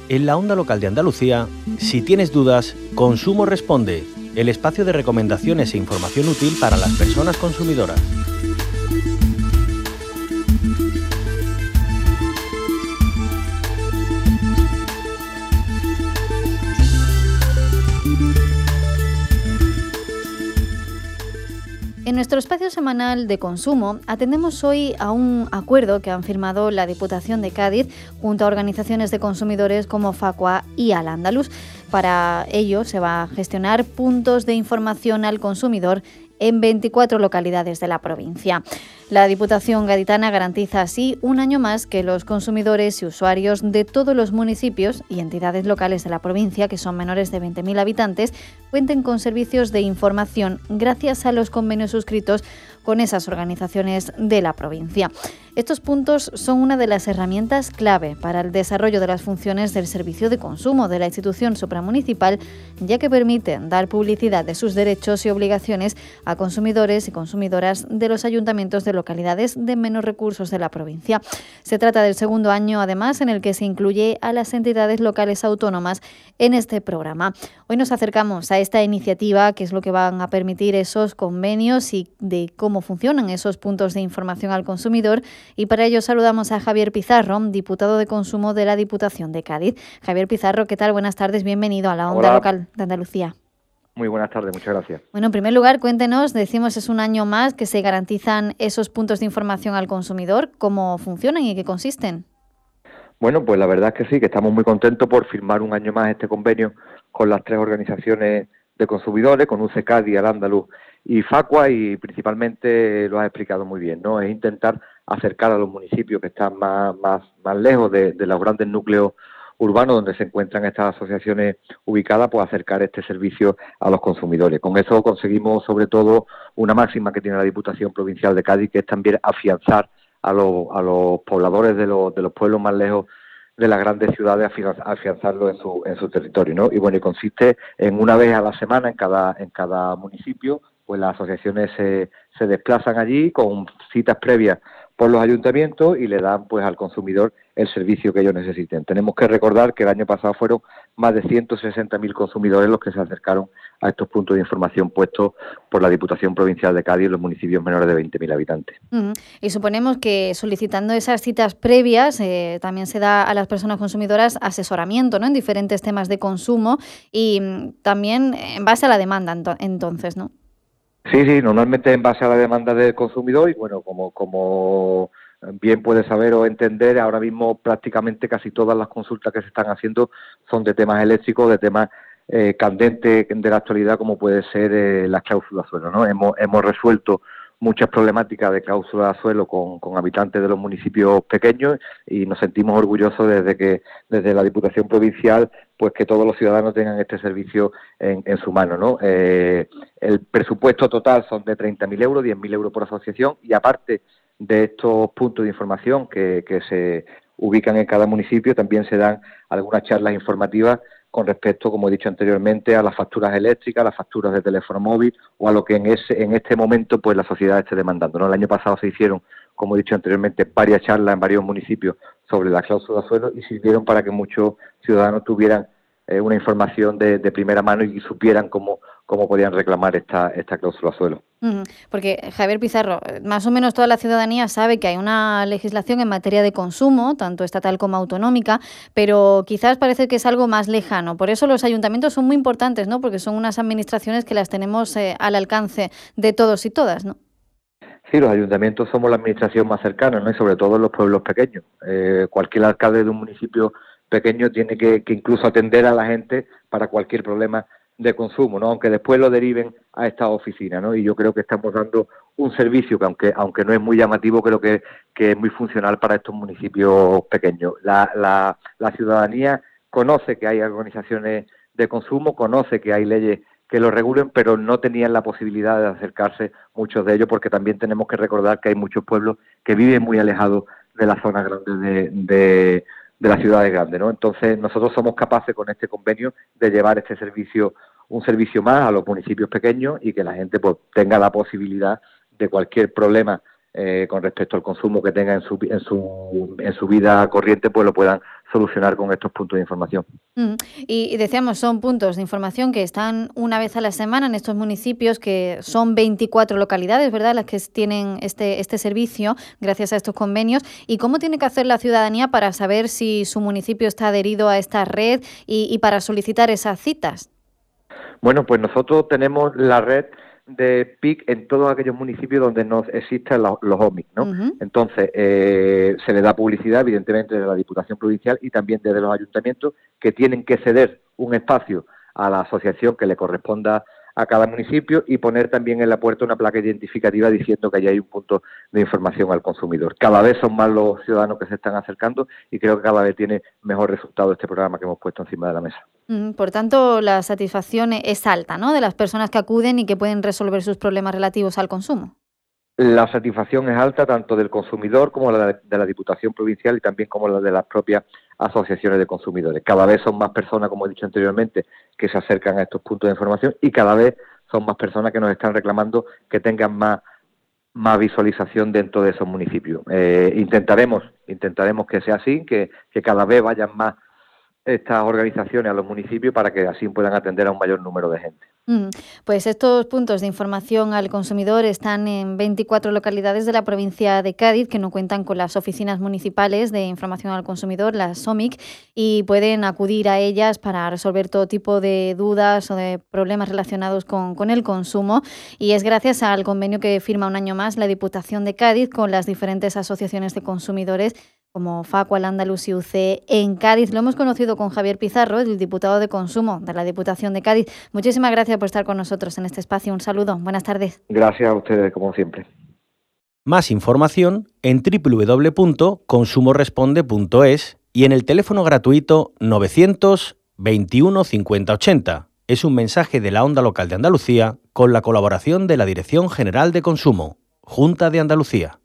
En la onda local de Andalucía, si tienes dudas, Consumo Responde, el espacio de recomendaciones e información útil para las personas consumidoras. En nuestro espacio semanal de consumo atendemos hoy a un acuerdo que han firmado la Diputación de Cádiz junto a organizaciones de consumidores como Facua y Al-Ándalus. Para ello se va a gestionar puntos de información al consumidor en 24 localidades de la provincia. La Diputación gaditana garantiza así un año más que los consumidores y usuarios de todos los municipios y entidades locales de la provincia, que son menores de 20.000 habitantes, cuenten con servicios de información gracias a los convenios suscritos con esas organizaciones de la provincia. Estos puntos son una de las herramientas clave para el desarrollo de las funciones del servicio de consumo de la institución supramunicipal, ya que permiten dar publicidad de sus derechos y obligaciones a consumidores y consumidoras de los ayuntamientos de localidades de menos recursos de la provincia. Se trata del segundo año, además, en el que se incluye a las entidades locales autónomas en este programa. Hoy nos acercamos a esta iniciativa, que es lo que van a permitir esos convenios y de cómo funcionan esos puntos de información al consumidor. Y para ello saludamos a Javier Pizarro, diputado de Consumo de la Diputación de Cádiz. Javier Pizarro, ¿qué tal? Buenas tardes, bienvenido a la onda local de Andalucía. Muy buenas tardes, muchas gracias. Bueno, en primer lugar, cuéntenos, decimos es un año más que se garantizan esos puntos de información al consumidor. ¿Cómo funcionan y qué consisten? Bueno, pues la verdad es que sí, que estamos muy contentos por firmar un año más este convenio con las tres organizaciones de consumidores, con UC Cádiz, Al-Ándalus y Facua, y principalmente lo has explicado muy bien, ¿no? Es intentar acercar a los municipios que están más lejos de los grandes núcleos urbanos donde se encuentran estas asociaciones ubicadas, pues acercar este servicio a los consumidores. Con eso conseguimos sobre todo una máxima que tiene la Diputación Provincial de Cádiz, que es también afianzar a los pobladores de los pueblos más lejos de las grandes ciudades, afianzarlo en su territorio, ¿no? Y bueno, y consiste en una vez a la semana en cada municipio, pues las asociaciones se desplazan allí con citas previas por los ayuntamientos y le dan pues al consumidor el servicio que ellos necesiten. Tenemos que recordar que el año pasado fueron más de 160.000 consumidores los que se acercaron a estos puntos de información puestos por la Diputación Provincial de Cádiz en los municipios menores de 20.000 habitantes. Y suponemos que solicitando esas citas previas también se da a las personas consumidoras asesoramiento, ¿no?, en diferentes temas de consumo y también en base a la demanda entonces, ¿no? Sí, normalmente en base a la demanda del consumidor y bueno, como bien puede saber o entender, ahora mismo prácticamente casi todas las consultas que se están haciendo son de temas eléctricos, de temas candentes de la actualidad, como puede ser las cláusulas suelo, ¿no? Hemos resuelto muchas problemáticas de cláusulas suelo con habitantes de los municipios pequeños y nos sentimos orgullosos desde la Diputación Provincial, pues que todos los ciudadanos tengan este servicio en su mano, ¿no? El presupuesto total son de 30.000 euros, 10.000 euros por asociación, y aparte de estos puntos de información que se ubican en cada municipio, también se dan algunas charlas informativas con respecto, como he dicho anteriormente, a las facturas eléctricas, a las facturas de teléfono móvil o a lo que en este momento pues la sociedad esté demandando, ¿no? El año pasado se hicieron, como he dicho anteriormente, varias charlas en varios municipios sobre la cláusula suelo y sirvieron para que muchos ciudadanos tuvieran una información de primera mano y supieran cómo podían reclamar esta cláusula suelo. Porque, Javier Pizarro, más o menos toda la ciudadanía sabe que hay una legislación en materia de consumo, tanto estatal como autonómica, pero quizás parece que es algo más lejano. Por eso los ayuntamientos son muy importantes, ¿no? Porque son unas administraciones que las tenemos al alcance de todos y todas, ¿no? Sí, los ayuntamientos somos la administración más cercana, ¿no? Y sobre todo en los pueblos pequeños. Cualquier alcalde de un municipio pequeño tiene que incluso atender a la gente para cualquier problema de consumo, ¿no? Aunque después lo deriven a esta oficina, ¿no? Y yo creo que estamos dando un servicio que aunque no es muy llamativo, creo que es muy funcional para estos municipios pequeños. La ciudadanía conoce que hay organizaciones de consumo, conoce que hay leyes que lo regulen, pero no tenían la posibilidad de acercarse muchos de ellos, porque también tenemos que recordar que hay muchos pueblos que viven muy alejados de las zonas grandes de las ciudades grandes, ¿no? Entonces nosotros somos capaces con este convenio de llevar este servicio, un servicio más a los municipios pequeños y que la gente pues tenga la posibilidad de cualquier problema con respecto al consumo que tenga en su vida corriente, pues lo puedan solucionar con estos puntos de información. Y decíamos, son puntos de información que están una vez a la semana en estos municipios, que son 24 localidades, ¿verdad?, las que tienen este servicio gracias a estos convenios. ¿Y cómo tiene que hacer la ciudadanía para saber si su municipio está adherido a esta red y para solicitar esas citas? Bueno, pues nosotros tenemos la red de PIC en todos aquellos municipios donde no existen los OMIC, ¿no? Uh-huh. Entonces, se le da publicidad, evidentemente, desde la Diputación Provincial y también desde los ayuntamientos, que tienen que ceder un espacio a la asociación que le corresponda a cada municipio y poner también en la puerta una placa identificativa diciendo que allí hay un punto de información al consumidor. Cada vez son más los ciudadanos que se están acercando y creo que cada vez tiene mejor resultado este programa que hemos puesto encima de la mesa. Por tanto, la satisfacción es alta, ¿no?, de las personas que acuden y que pueden resolver sus problemas relativos al consumo. La satisfacción es alta tanto del consumidor como la de la Diputación Provincial y también como la de las propias asociaciones de consumidores. Cada vez son más personas, como he dicho anteriormente, que se acercan a estos puntos de información y cada vez son más personas que nos están reclamando que tengan más visualización dentro de esos municipios. Intentaremos que sea así, que cada vez vayan más estas organizaciones a los municipios para que así puedan atender a un mayor número de gente. Pues estos puntos de información al consumidor están en 24 localidades de la provincia de Cádiz que no cuentan con las oficinas municipales de información al consumidor, las OMIC, y pueden acudir a ellas para resolver todo tipo de dudas o de problemas relacionados con el consumo. Y es gracias al convenio que firma un año más la Diputación de Cádiz con las diferentes asociaciones de consumidores como Facua, Al-Ándalus y UCE en Cádiz. Lo hemos conocido con Javier Pizarro, el diputado de Consumo de la Diputación de Cádiz. Muchísimas gracias por estar con nosotros en este espacio. Un saludo. Buenas tardes. Gracias a ustedes, como siempre. Más información en www.consumoresponde.es y en el teléfono gratuito 900 21 50 80. Es un mensaje de la Onda Local de Andalucía con la colaboración de la Dirección General de Consumo, Junta de Andalucía.